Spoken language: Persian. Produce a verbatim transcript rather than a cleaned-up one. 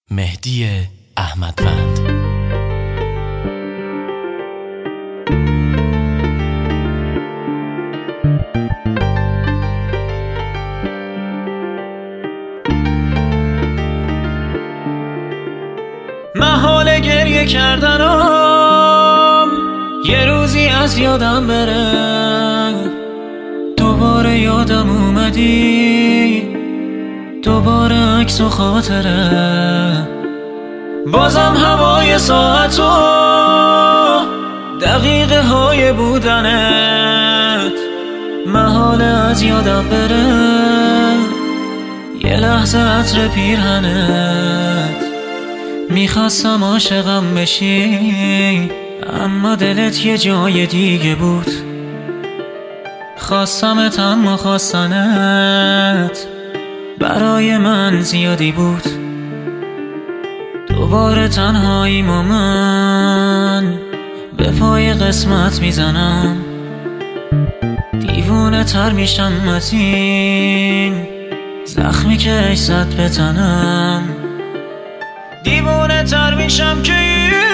مهدی احمدوند. محال گریه کردنم یه روزی از یادم بره، دوباره یادم اومدی، دوباره عکس و خاطره، بازم هوای ساعت و دقیقه های بودنت محال از یادم بره، یه لحظه عطر پیرهنت. میخواستم عاشقم بشی اما دلت یه جای دیگه بود، خواستمت اما خواستنت برای من زیادی بود. دوباره تنهاییم و من به پای قسمت میزنم، دیوونه تر میشم از این زخمی که عشقت به تنم، دیوونه تر میشم که